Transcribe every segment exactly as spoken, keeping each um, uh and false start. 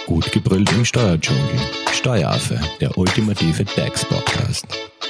Gut gebrüllt im Steuerdschungel. Steueraffe, der ultimative Tax-Podcast.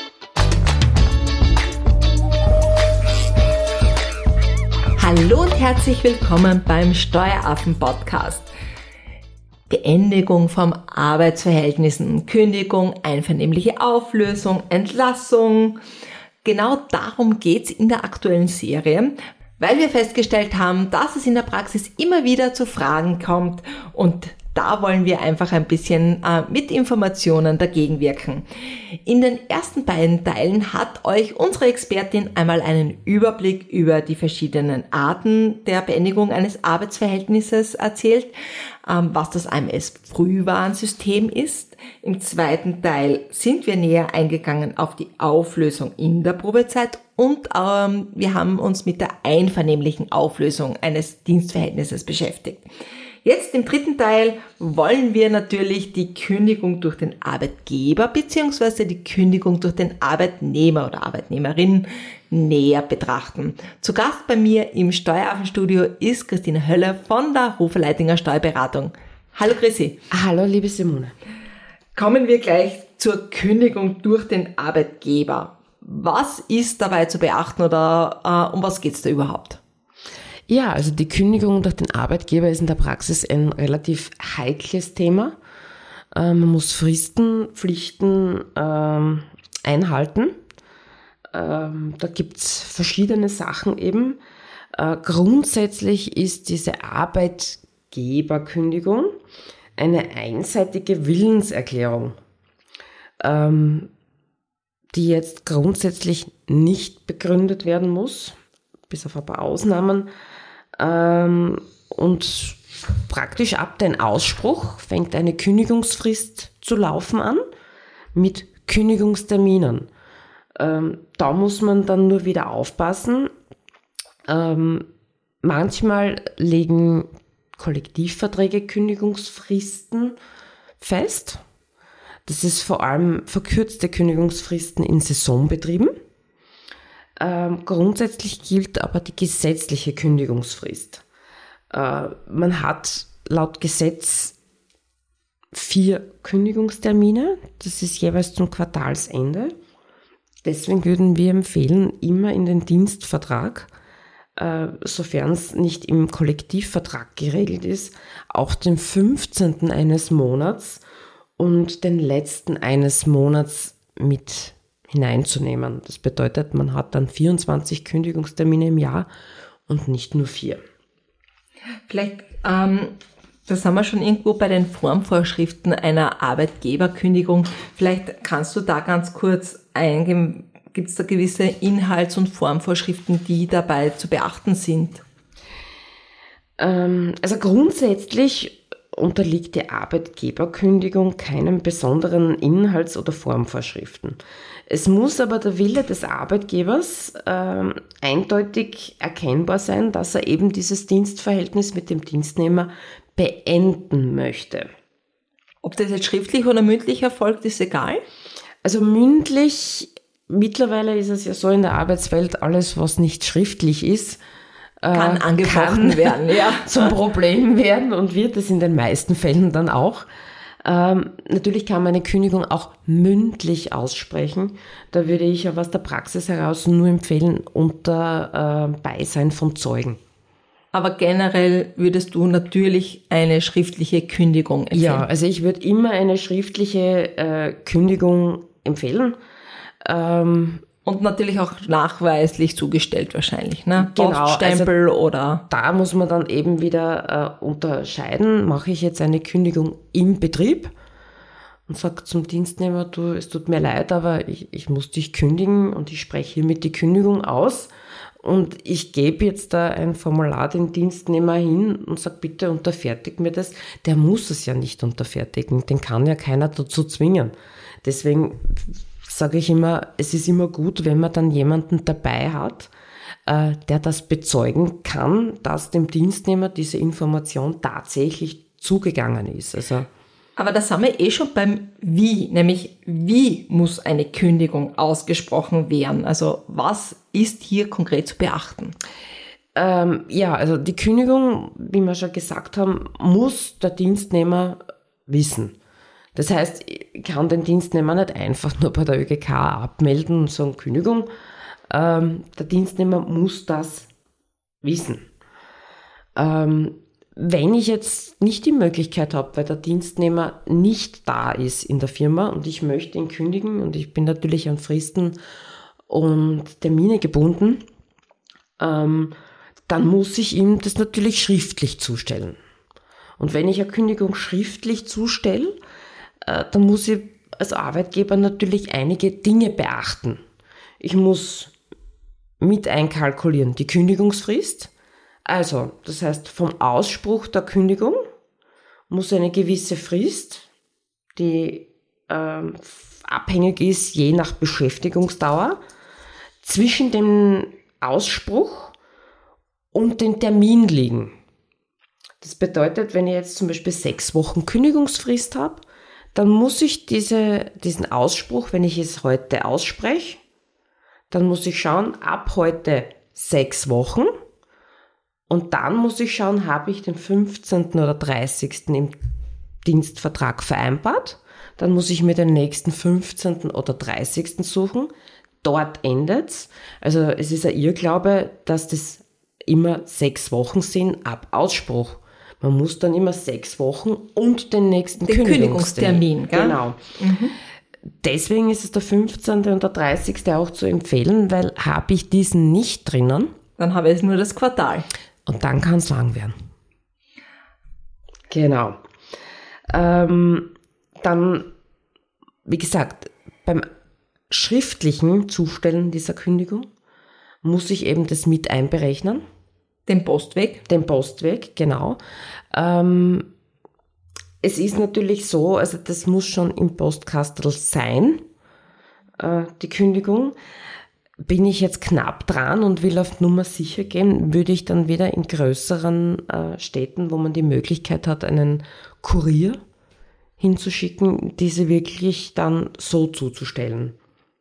Hallo und herzlich willkommen beim Steueraffen-Podcast. Beendigung von Arbeitsverhältnissen, Kündigung, einvernehmliche Auflösung, Entlassung. Genau darum geht's in der aktuellen Serie, weil wir festgestellt haben, dass es in der Praxis immer wieder zu Fragen kommt und da wollen wir einfach ein bisschen äh, mit Informationen dagegen wirken. In den ersten beiden Teilen hat euch unsere Expertin einmal einen Überblick über die verschiedenen Arten der Beendigung eines Arbeitsverhältnisses erzählt, ähm, was das A M S-Frühwarnsystem ist. Im zweiten Teil sind wir näher eingegangen auf die Auflösung in der Probezeit und ähm, wir haben uns mit der einvernehmlichen Auflösung eines Dienstverhältnisses beschäftigt. Jetzt im dritten Teil wollen wir natürlich die Kündigung durch den Arbeitgeber bzw. die Kündigung durch den Arbeitnehmer oder Arbeitnehmerin näher betrachten. Zu Gast bei mir im Steueraffenstudio ist Christine Höller von der Hofer Leitinger Steuerberatung. Hallo Chrissy. Hallo liebe Simone. Kommen wir gleich zur Kündigung durch den Arbeitgeber. Was ist dabei zu beachten oder äh, um was geht's da überhaupt? Ja, also die Kündigung durch den Arbeitgeber ist in der Praxis ein relativ heikles Thema. Man muss Fristen, Pflichten ähm, einhalten. Ähm, da gibt's verschiedene Sachen eben. Äh, grundsätzlich ist diese Arbeitgeberkündigung eine einseitige Willenserklärung, ähm, die jetzt grundsätzlich nicht begründet werden muss, bis auf ein paar Ausnahmen. Ähm, und praktisch ab dem Ausspruch fängt eine Kündigungsfrist zu laufen an mit Kündigungsterminen. Ähm, da muss man dann nur wieder aufpassen. Ähm, manchmal legen Kollektivverträge Kündigungsfristen fest. Das ist vor allem verkürzte Kündigungsfristen in Saisonbetrieben. Ähm, grundsätzlich gilt aber die gesetzliche Kündigungsfrist. Äh, man hat laut Gesetz vier Kündigungstermine, das ist jeweils zum Quartalsende. Deswegen würden wir empfehlen, immer in den Dienstvertrag, äh, sofern es nicht im Kollektivvertrag geregelt ist, auch den fünfzehnten eines Monats und den letzten eines Monats mit hineinzunehmen. Das bedeutet, man hat dann vierundzwanzig Kündigungstermine im Jahr und nicht nur vier. Vielleicht, ähm, das haben wir schon irgendwo bei den Formvorschriften einer Arbeitgeberkündigung. Vielleicht kannst du da ganz kurz eingehen, gibt es da gewisse Inhalts- und Formvorschriften, die dabei zu beachten sind? Ähm, also grundsätzlich unterliegt die Arbeitgeberkündigung keinen besonderen Inhalts- oder Formvorschriften. Es muss aber der Wille des Arbeitgebers äh, eindeutig erkennbar sein, dass er eben dieses Dienstverhältnis mit dem Dienstnehmer beenden möchte. Ob das jetzt schriftlich oder mündlich erfolgt, ist egal? Also mündlich, mittlerweile ist es ja so in der Arbeitswelt, alles was nicht schriftlich ist, kann angefochten kann werden, ja. zum Problem werden und wird es in den meisten Fällen dann auch. Ähm, natürlich kann man eine Kündigung auch mündlich aussprechen. Da würde ich ja aus der Praxis heraus nur empfehlen, unter äh, Beisein von Zeugen. Aber generell würdest du natürlich eine schriftliche Kündigung empfehlen? Ja, also ich würde immer eine schriftliche äh, Kündigung empfehlen. Ähm, Und natürlich auch nachweislich zugestellt wahrscheinlich, ne? Genau, Poststempel also oder... Da muss man dann eben wieder äh, unterscheiden. Mache ich jetzt eine Kündigung im Betrieb und sage zum Dienstnehmer, du, es tut mir leid, aber ich, ich muss dich kündigen und ich spreche hiermit die Kündigung aus und ich gebe jetzt da ein Formular den Dienstnehmer hin und sage, bitte unterfertigt mir das. Der muss es ja nicht unterfertigen, den kann ja keiner dazu zwingen. Deswegen sage ich immer, es ist immer gut, wenn man dann jemanden dabei hat, äh, der das bezeugen kann, dass dem Dienstnehmer diese Information tatsächlich zugegangen ist. Also Aber da sind wir eh schon beim Wie, nämlich wie muss eine Kündigung ausgesprochen werden? Also was ist hier konkret zu beachten? Ähm, ja, also die Kündigung, wie wir schon gesagt haben, muss der Dienstnehmer wissen. Das heißt, ich kann den Dienstnehmer nicht einfach nur bei der ÖGK abmelden und sagen Kündigung. Ähm, der Dienstnehmer muss das wissen. Ähm, wenn ich jetzt nicht die Möglichkeit habe, weil der Dienstnehmer nicht da ist in der Firma und ich möchte ihn kündigen und ich bin natürlich an Fristen und Termine gebunden, ähm, dann muss ich ihm das natürlich schriftlich zustellen. Und wenn ich eine Kündigung schriftlich zustelle, äh, dann muss ich als Arbeitgeber natürlich einige Dinge beachten. Ich muss mit einkalkulieren die Kündigungsfrist. Also, das heißt, vom Ausspruch der Kündigung muss eine gewisse Frist, die ähm, abhängig ist je nach Beschäftigungsdauer, zwischen dem Ausspruch und dem Termin liegen. Das bedeutet, wenn ich jetzt zum Beispiel sechs Wochen Kündigungsfrist habe, dann muss ich diese, diesen Ausspruch, wenn ich es heute ausspreche, dann muss ich schauen, ab heute sechs Wochen. Und dann muss ich schauen, habe ich den fünfzehnten oder dreißigsten im Dienstvertrag vereinbart. Dann muss ich mir den nächsten fünfzehnten oder dreißigsten suchen. Dort endet's. Also es ist ein Irrglaube, dass das immer sechs Wochen sind ab Ausspruch. Man muss dann immer sechs Wochen und den nächsten den Kündigungstermin. Gell? Genau. Mhm. Deswegen ist es der fünfzehnte und der dreißigste auch zu empfehlen, weil habe ich diesen nicht drinnen, dann habe ich nur das Quartal. Und dann kann es lang werden. Genau. Ähm, dann, wie gesagt, beim schriftlichen Zustellen dieser Kündigung muss ich eben das mit einberechnen. Den Postweg? Den Postweg, genau. Ähm, es ist natürlich so, also das muss schon im Postkastel sein, äh, die Kündigung. Bin ich jetzt knapp dran und will auf Nummer sicher gehen, würde ich dann wieder in größeren äh, Städten, wo man die Möglichkeit hat, einen Kurier hinzuschicken, diese wirklich dann so zuzustellen.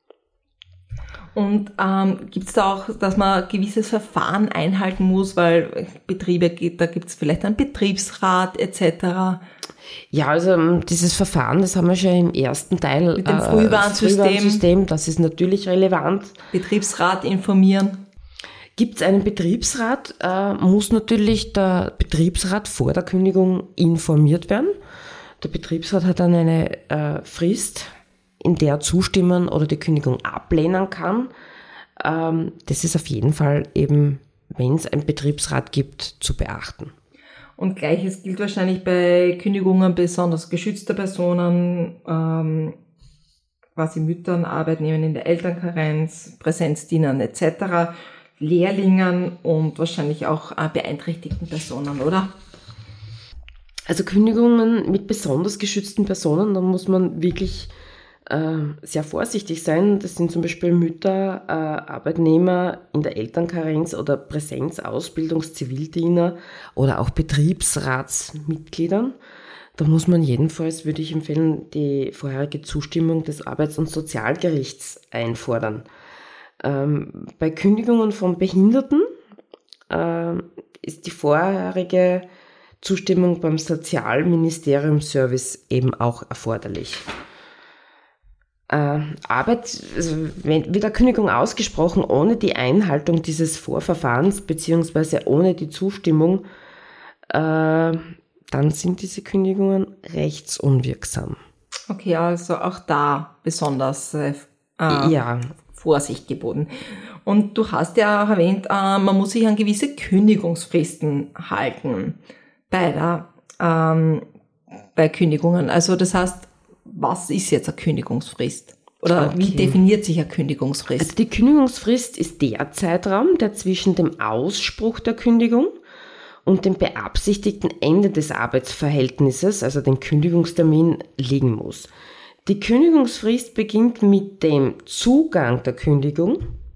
Und ähm, gibt es da auch, dass man ein gewisses Verfahren einhalten muss, weil Betriebe geht, da gibt es vielleicht einen Betriebsrat et cetera. Ja, also dieses Verfahren, das haben wir schon im ersten Teil. Mit dem Frühwarnsystem. Äh, Frühwarnsystem, das ist natürlich relevant. Betriebsrat informieren. Gibt es einen Betriebsrat, äh, muss natürlich der Betriebsrat vor der Kündigung informiert werden. Der Betriebsrat hat dann eine äh, Frist, in der er zustimmen oder die Kündigung ablehnen kann. Ähm, das ist auf jeden Fall eben, wenn es einen Betriebsrat gibt, zu beachten. Und Gleiches gilt wahrscheinlich bei Kündigungen besonders geschützter Personen, ähm, quasi Müttern, Arbeitnehmern in der Elternkarenz, Präsenzdienern et cetera, Lehrlingen und wahrscheinlich auch äh, beeinträchtigten Personen, oder? Also Kündigungen mit besonders geschützten Personen, da muss man wirklich äh, sehr vorsichtig sein. Das sind zum Beispiel Mütter, äh, Arbeitnehmer in der Elternkarenz oder Präsenzausbildungszivildiener oder auch Betriebsratsmitgliedern. Da muss man jedenfalls, würde ich empfehlen, die vorherige Zustimmung des Arbeits- und Sozialgerichts einfordern. Ähm, bei Kündigungen von Behinderten äh, ist die vorherige Zustimmung beim Sozialministerium-Service eben auch erforderlich. Äh, Arbeit, also wenn, wird eine Kündigung ausgesprochen ohne die Einhaltung dieses Vorverfahrens beziehungsweise ohne die Zustimmung, äh, dann sind diese Kündigungen rechtsunwirksam. Okay, also auch da besonders äh, ja. Vorsicht geboten. Und du hast ja auch erwähnt, äh, man muss sich an gewisse Kündigungsfristen halten bei der, ähm, bei Kündigungen. Also das heißt, was ist jetzt eine Kündigungsfrist? Oder okay. Wie definiert sich eine Kündigungsfrist? Also die Kündigungsfrist ist der Zeitraum, der zwischen dem Ausspruch der Kündigung und dem beabsichtigten Ende des Arbeitsverhältnisses, also den Kündigungstermin, liegen muss. Die Kündigungsfrist beginnt mit dem Zugang der Kündigung,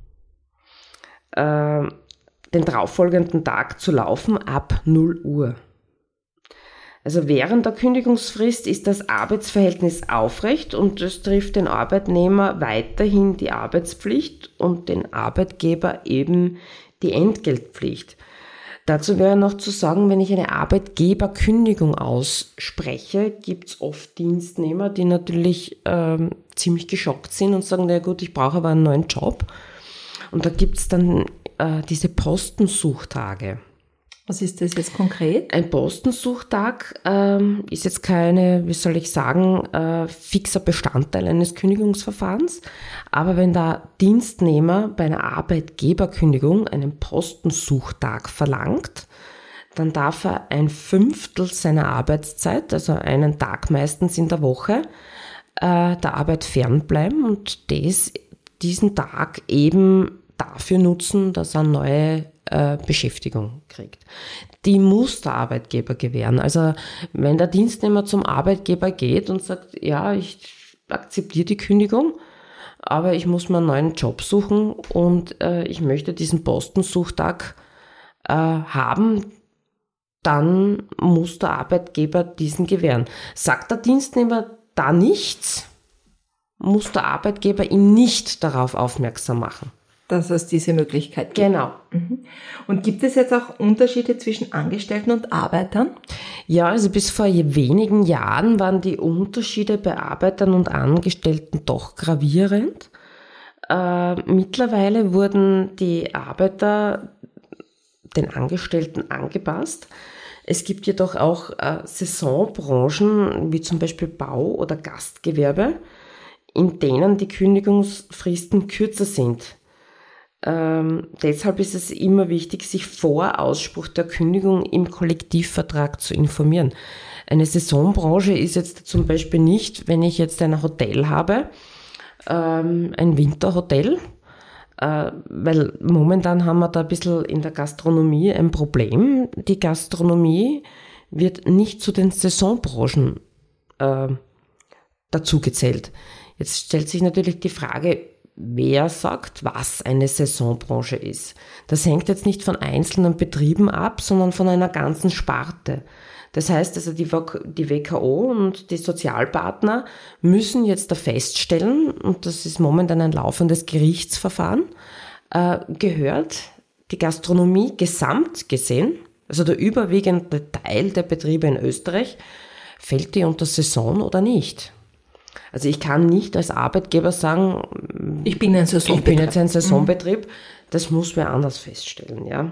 äh, den darauffolgenden Tag zu laufen ab null Uhr. Also während der Kündigungsfrist ist das Arbeitsverhältnis aufrecht und es trifft den Arbeitnehmer weiterhin die Arbeitspflicht und den Arbeitgeber eben die Entgeltpflicht. Dazu wäre noch zu sagen, wenn ich eine Arbeitgeberkündigung ausspreche, gibt es oft Dienstnehmer, die natürlich ähm, ziemlich geschockt sind und sagen, na gut, ich brauche aber einen neuen Job. Und da gibt es dann äh, diese Postensuchtage. Was ist das jetzt konkret? Ein Postensuchtag ähm, ist jetzt keine, wie soll ich sagen, äh, fixer Bestandteil eines Kündigungsverfahrens. Aber wenn der Dienstnehmer bei einer Arbeitgeberkündigung einen Postensuchtag verlangt, dann darf er ein Fünftel seiner Arbeitszeit, also einen Tag meistens in der Woche, äh, der Arbeit fernbleiben und des, diesen Tag eben dafür nutzen, dass er neue äh, Beschäftigung kriegt. Die muss der Arbeitgeber gewähren. Also wenn der Dienstnehmer zum Arbeitgeber geht und sagt, ja, ich akzeptiere die Kündigung, aber ich muss mir einen neuen Job suchen und äh, ich möchte diesen Postensuchtag äh, haben, dann muss der Arbeitgeber diesen gewähren. Sagt der Dienstnehmer da nichts, muss der Arbeitgeber ihn nicht darauf aufmerksam machen. Dass es diese Möglichkeit gibt. Genau. Und gibt es jetzt auch Unterschiede zwischen Angestellten und Arbeitern? Ja, also bis vor wenigen Jahren waren die Unterschiede bei Arbeitern und Angestellten doch gravierend. Äh, mittlerweile wurden die Arbeiter den Angestellten angepasst. Es gibt jedoch auch äh, Saisonbranchen, wie zum Beispiel Bau oder Gastgewerbe, in denen die Kündigungsfristen kürzer sind. Ähm, deshalb ist es immer wichtig, sich vor Ausspruch der Kündigung im Kollektivvertrag zu informieren. Eine Saisonbranche ist jetzt zum Beispiel nicht, wenn ich jetzt ein Hotel habe, ähm, ein Winterhotel, äh, weil momentan haben wir da ein bisschen in der Gastronomie ein Problem. Die Gastronomie wird nicht zu den Saisonbranchen äh, dazugezählt. Jetzt stellt sich natürlich die Frage, wer sagt, was eine Saisonbranche ist. Das hängt jetzt nicht von einzelnen Betrieben ab, sondern von einer ganzen Sparte. Das heißt also, die W K O und die Sozialpartner müssen jetzt da feststellen, und das ist momentan ein laufendes Gerichtsverfahren, äh, gehört die Gastronomie gesamt gesehen, also der überwiegende Teil der Betriebe in Österreich, fällt die unter Saison oder nicht? Also ich kann nicht als Arbeitgeber sagen, ich bin ein Saisonbetrieb. Ich bin jetzt ein Saisonbetrieb. Das muss wer anders feststellen, ja.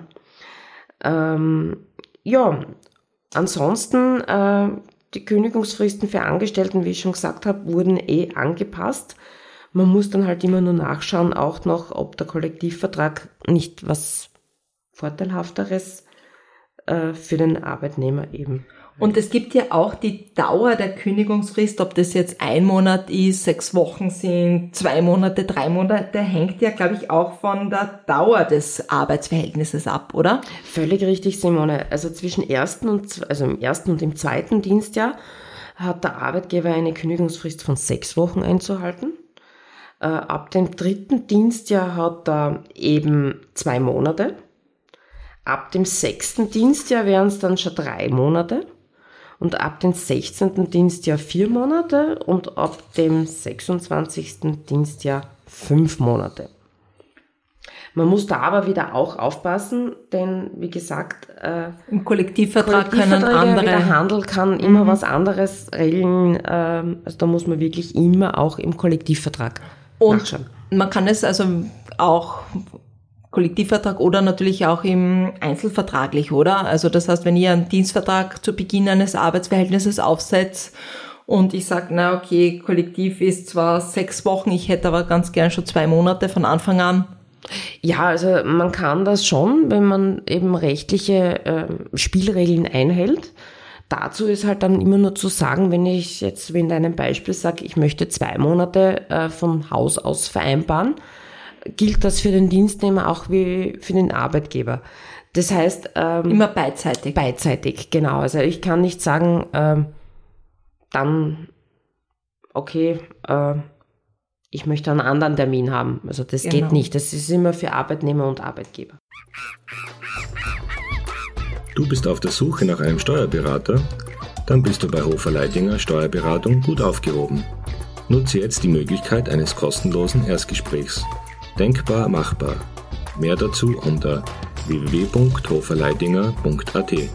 Ähm, ja, ansonsten äh, die Kündigungsfristen für Angestellten, wie ich schon gesagt habe, wurden eh angepasst. Man muss dann halt immer nur nachschauen, auch noch, ob der Kollektivvertrag nicht was Vorteilhafteres äh, für den Arbeitnehmer eben. Und es gibt ja auch die Dauer der Kündigungsfrist, ob das jetzt ein Monat ist, sechs Wochen sind, zwei Monate, drei Monate, hängt ja, glaube ich, auch von der Dauer des Arbeitsverhältnisses ab, oder? Völlig richtig, Simone. Also zwischen ersten und, also im ersten und im zweiten Dienstjahr hat der Arbeitgeber eine Kündigungsfrist von sechs Wochen einzuhalten. Äh, ab dem dritten Dienstjahr hat er eben zwei Monate. Ab dem sechsten Dienstjahr wären es dann schon drei Monate. Und ab dem sechzehnten Dienstjahr vier Monate und ab dem sechsundzwanzigsten Dienstjahr fünf Monate. Man muss da aber wieder auch aufpassen, denn wie gesagt, äh, im Kollektivvertrag können andere... Der Handel kann immer mhm. was anderes regeln, äh, also da muss man wirklich immer auch im Kollektivvertrag und nachschauen. Man kann es also auch... Kollektivvertrag oder natürlich auch im Einzelvertraglich, oder? Also das heißt, wenn ihr einen Dienstvertrag zu Beginn eines Arbeitsverhältnisses aufsetzt und ich sage, na okay, Kollektiv ist zwar sechs Wochen, ich hätte aber ganz gern schon zwei Monate von Anfang an. Ja, also man kann das schon, wenn man eben rechtliche äh, Spielregeln einhält. Dazu ist halt dann immer nur zu sagen, wenn ich jetzt wie in deinem Beispiel sage, ich möchte zwei Monate äh, von Haus aus vereinbaren, gilt das für den Dienstnehmer auch wie für den Arbeitgeber. Das heißt... Ähm, immer beidseitig. Beidseitig, genau. Also ich kann nicht sagen, ähm, dann, okay, äh, ich möchte einen anderen Termin haben. Also das genau. geht nicht. Das ist immer für Arbeitnehmer und Arbeitgeber. Du bist auf der Suche nach einem Steuerberater? Dann bist du bei Hofer Leidinger Steuerberatung gut aufgehoben. Nutze jetzt die Möglichkeit eines kostenlosen Erstgesprächs. Denkbar machbar. Mehr dazu unter w w w punkt hoferleidinger punkt a t.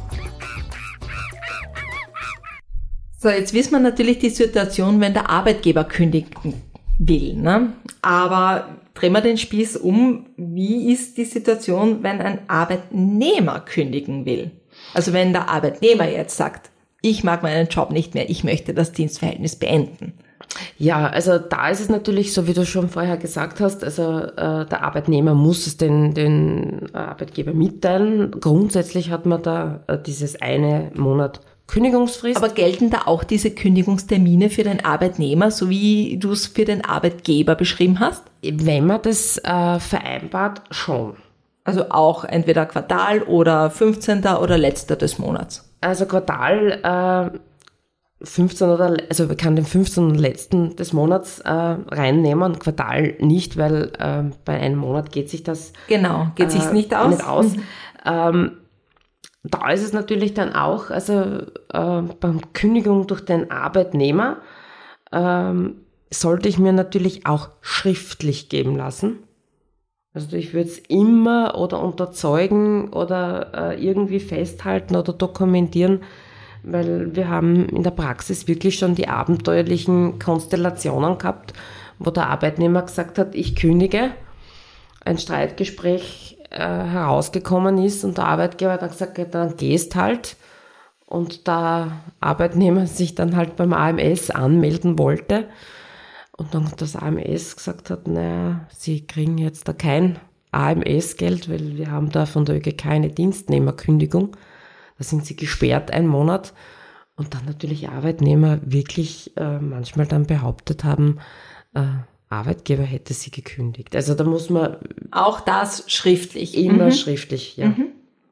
So, jetzt wissen wir natürlich die Situation, wenn der Arbeitgeber kündigen will, ne? Aber drehen wir den Spieß um, wie ist die Situation, wenn ein Arbeitnehmer kündigen will? Also wenn der Arbeitnehmer jetzt sagt, ich mag meinen Job nicht mehr, ich möchte das Dienstverhältnis beenden. Ja, also da ist es natürlich so, wie du schon vorher gesagt hast, also äh, der Arbeitnehmer muss es den, den Arbeitgeber mitteilen. Grundsätzlich hat man da äh, dieses eine Monat Kündigungsfrist. Aber gelten da auch diese Kündigungstermine für den Arbeitnehmer, so wie du es für den Arbeitgeber beschrieben hast? Wenn man das äh, vereinbart, schon. Also auch entweder Quartal oder fünfzehnten oder letzter des Monats? Also Quartal äh, fünfzehn oder, also man kann den fünfzehnten letzten des Monats äh, reinnehmen, Quartal nicht, weil äh, bei einem Monat geht sich das genau, geht äh, sich's nicht aus. Nicht aus. Mhm. Ähm, Da ist es natürlich dann auch, also äh, beim Kündigung durch den Arbeitnehmer ähm, sollte ich mir natürlich auch schriftlich geben lassen. Also ich würde es immer oder unterzeugen oder äh, irgendwie festhalten oder dokumentieren, weil wir haben in der Praxis wirklich schon die abenteuerlichen Konstellationen gehabt, wo der Arbeitnehmer gesagt hat, ich kündige, ein Streitgespräch herausgekommen ist und der Arbeitgeber hat dann gesagt, ja, dann gehst halt, und der Arbeitnehmer sich dann halt beim A M S anmelden wollte und dann das A M S gesagt hat, naja, sie kriegen jetzt da kein A M S-Geld, weil wir haben da von der Ö G K eine Dienstnehmerkündigung, da sind sie gesperrt einen Monat, und dann natürlich Arbeitnehmer wirklich äh, manchmal dann behauptet haben, äh, Arbeitgeber hätte sie gekündigt. Also da muss man... Auch das schriftlich. Immer mhm. schriftlich, ja. Mhm.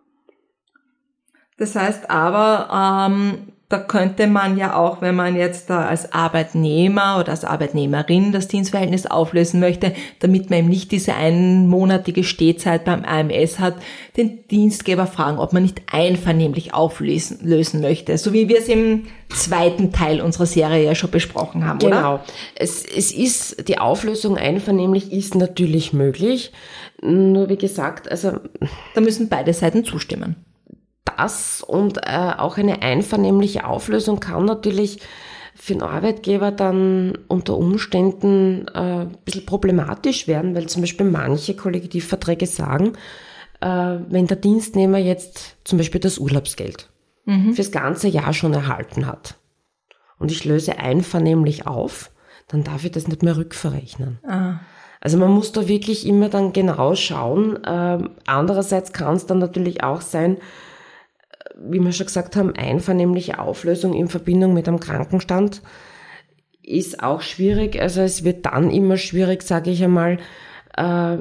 Das heißt aber, ähm, da könnte man ja auch, wenn man jetzt da als Arbeitnehmer oder als Arbeitnehmerin das Dienstverhältnis auflösen möchte, damit man eben nicht diese einmonatige Stehzeit beim A M S hat, den Dienstgeber fragen, ob man nicht einvernehmlich auflösen lösen möchte, so wie wir es im zweiten Teil unserer Serie ja schon besprochen haben, genau. oder? Genau. Es, es ist, die Auflösung einvernehmlich ist natürlich möglich, nur wie gesagt, also... Da müssen beide Seiten zustimmen. Das und äh, auch eine einvernehmliche Auflösung kann natürlich für den Arbeitgeber dann unter Umständen äh, ein bisschen problematisch werden, weil zum Beispiel manche Kollektivverträge sagen, äh, wenn der Dienstnehmer jetzt zum Beispiel das Urlaubsgeld mhm. fürs ganze Jahr schon erhalten hat und ich löse einvernehmlich auf, dann darf ich das nicht mehr rückverrechnen. Ah. Also man muss da wirklich immer dann genau schauen. Äh, andererseits kann es dann natürlich auch sein, wie wir schon gesagt haben, einvernehmliche Auflösung in Verbindung mit einem Krankenstand ist auch schwierig. Also es wird dann immer schwierig, sage ich einmal, äh,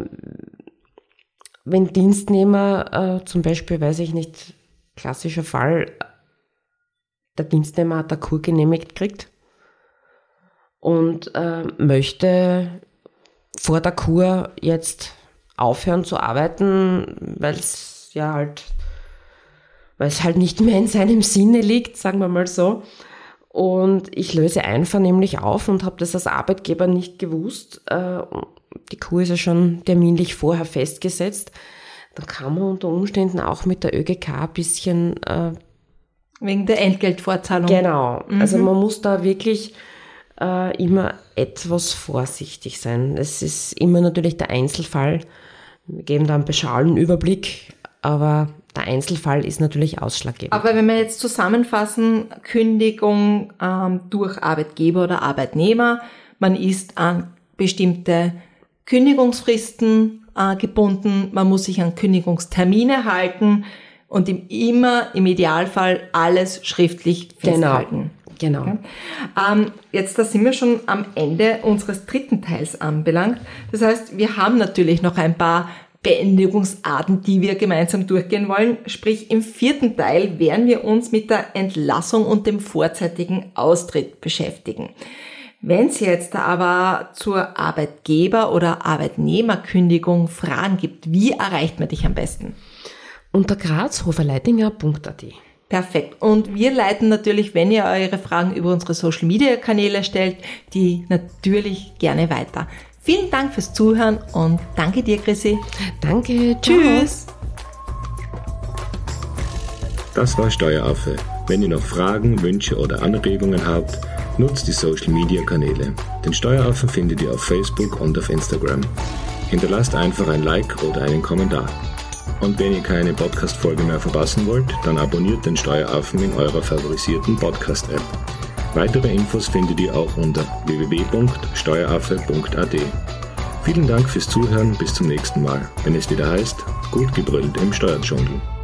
wenn Dienstnehmer, äh, zum Beispiel, weiß ich nicht, klassischer Fall, der Dienstnehmer hat eine Kur genehmigt gekriegt und äh, möchte vor der Kur jetzt aufhören zu arbeiten, weil es ja halt weil es halt nicht mehr in seinem Sinne liegt, sagen wir mal so. Und ich löse einvernehmlich auf und habe das als Arbeitgeber nicht gewusst. Die Kur ist ja schon terminlich vorher festgesetzt. Dann kann man unter Umständen auch mit der Ö G K ein bisschen... Äh, Wegen der Entgeltvorzahlung. Genau. Mhm. Also man muss da wirklich äh, immer etwas vorsichtig sein. Es ist immer natürlich der Einzelfall. Wir geben da einen pauschalen Überblick, aber... Der Einzelfall ist natürlich ausschlaggebend. Aber wenn wir jetzt zusammenfassen, Kündigung ähm, durch Arbeitgeber oder Arbeitnehmer, man ist an bestimmte Kündigungsfristen äh, gebunden, man muss sich an Kündigungstermine halten und im, immer im Idealfall alles schriftlich festhalten. Genau. genau. Ja. Ähm, jetzt da sind wir schon am Ende unseres dritten Teils anbelangt. Das heißt, wir haben natürlich noch ein paar Beendigungsarten, die wir gemeinsam durchgehen wollen. Sprich, im vierten Teil werden wir uns mit der Entlassung und dem vorzeitigen Austritt beschäftigen. Wenn es jetzt aber zur Arbeitgeber- oder Arbeitnehmerkündigung Fragen gibt, wie erreicht man dich am besten? Unter graz hoferleidinger punkt a t. Perfekt. Und wir leiten natürlich, wenn ihr eure Fragen über unsere Social-Media-Kanäle stellt, die natürlich gerne weiter. Vielen Dank fürs Zuhören und danke dir, Chrissy. Danke. Tschüss. Ciao. Das war Steueraffe. Wenn ihr noch Fragen, Wünsche oder Anregungen habt, nutzt die Social Media Kanäle. Den Steueraffen findet ihr auf Facebook und auf Instagram. Hinterlasst einfach ein Like oder einen Kommentar. Und wenn ihr keine Podcast-Folge mehr verpassen wollt, dann abonniert den Steueraffen in eurer favorisierten Podcast-App. Weitere Infos findet ihr auch unter w w w punkt steueraffe punkt a t. Vielen Dank fürs Zuhören, bis zum nächsten Mal, wenn es wieder heißt, gut gebrüllt im Steuerdschungel.